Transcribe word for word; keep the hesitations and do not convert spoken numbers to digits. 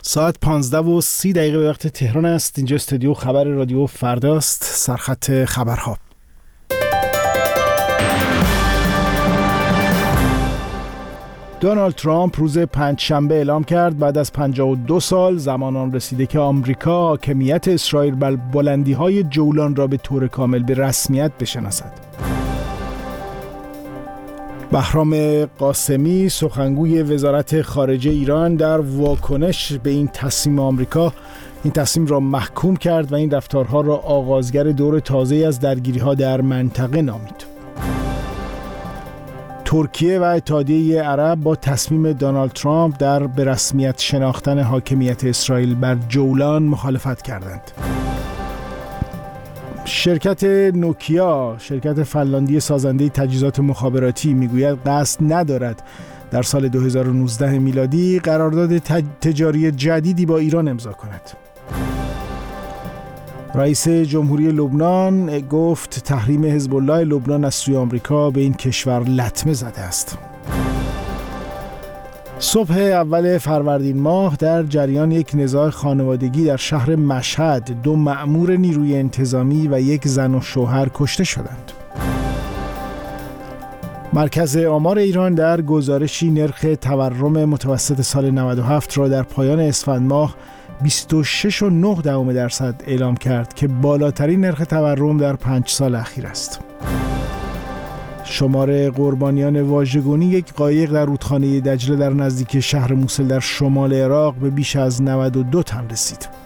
ساعت پانزده و سی دقیقه به وقت تهران است. اینجا استودیو خبر رادیو فرداست. سرخط خبرها. دونالد ترامپ روز پنجشنبه اعلام کرد بعد از پنجاه و دو سال زمان آن رسیده که آمریکا حاکمیت اسرائیل بر بلندی‌های جولان را به طور کامل به رسمیت بشناسد. بهرام قاسمی سخنگوی وزارت خارجه ایران در واکنش به این تصمیم آمریکا این تصمیم را محکوم کرد و این رفتارها را آغازگر دور تازه از درگیری‌ها در منطقه نامید. ترکیه و اتحادیه عرب با تصمیم دونالد ترامپ در به رسمیت شناختن حاکمیت اسرائیل بر جولان مخالفت کردند. شرکت نوکیا، شرکت فنلاندی سازنده تجهیزات مخابراتی، میگوید قصد ندارد در سال دو هزار و نوزده میلادی قرارداد تجاری جدیدی با ایران امضا کند. رئیس جمهوری لبنان گفت تحریم حزب الله لبنان از سوی آمریکا به این کشور لطمه زده است. صبح اول فروردین ماه در جریان یک نزاع خانوادگی در شهر مشهد دو مأمور نیروی انتظامی و یک زن و شوهر کشته شدند. مرکز آمار ایران در گزارشی نرخ تورم متوسط سال نود و هفت را در پایان اسفند ماه بیست و شش و نه دهم درصد اعلام کرد که بالاترین نرخ تورم در پنج سال اخیر است. شمار قربانیان واژگونی یک قایق در رودخانه دجله در نزدیکی شهر موصل در شمال عراق به بیش از نود و دو تن رسید.